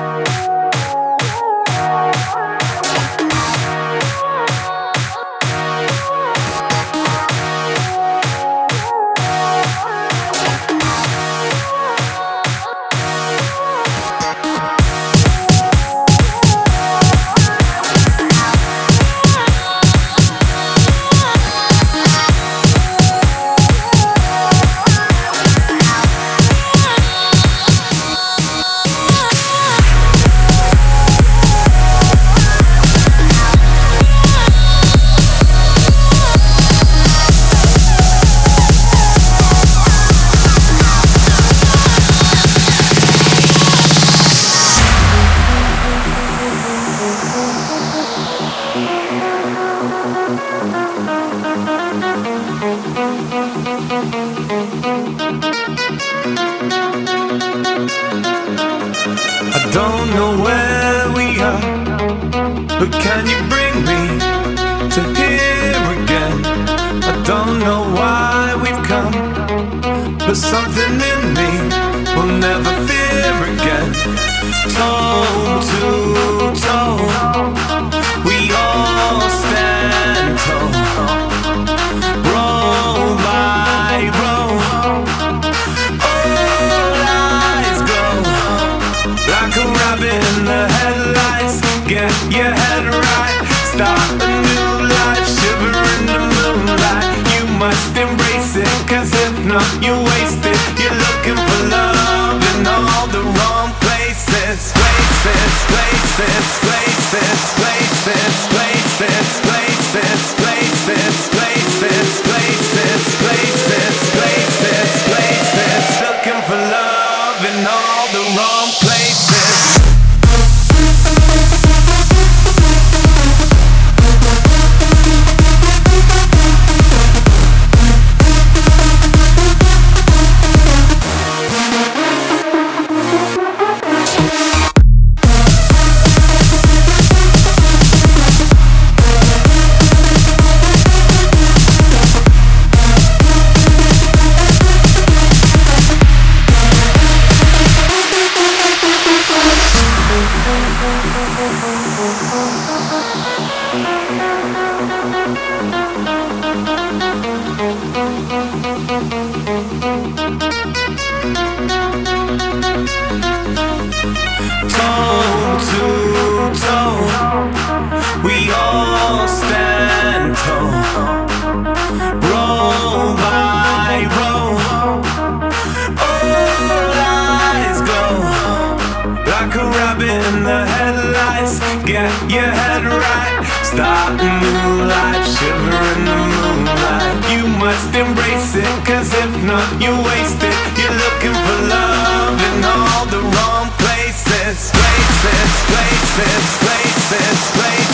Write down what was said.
I don't know where we are, but can you bring me to here again? I don't know why we've come, but something in me will never fear again. Toe to toe, we all stand tall. Row by row, all eyes glow like a rabbit in the headlights. Get your head right, start a new life, shiver in the moonlight. You must embrace it, 'cause if not, you waste it. You're looking for love in all the wrong places. Places, places, places, places, places, places, places, places, places, places, places, places. Looking for love in all the wrong places. Toe to toe, we all stand tall. Row by row, all eyes glow like a rabbit in the headlights. Get your head right, start a new life, shiver in the moonlight. You must embrace it, 'cause if not, you waste it. You're looking for love in all the wrong places. Places, places, places, places.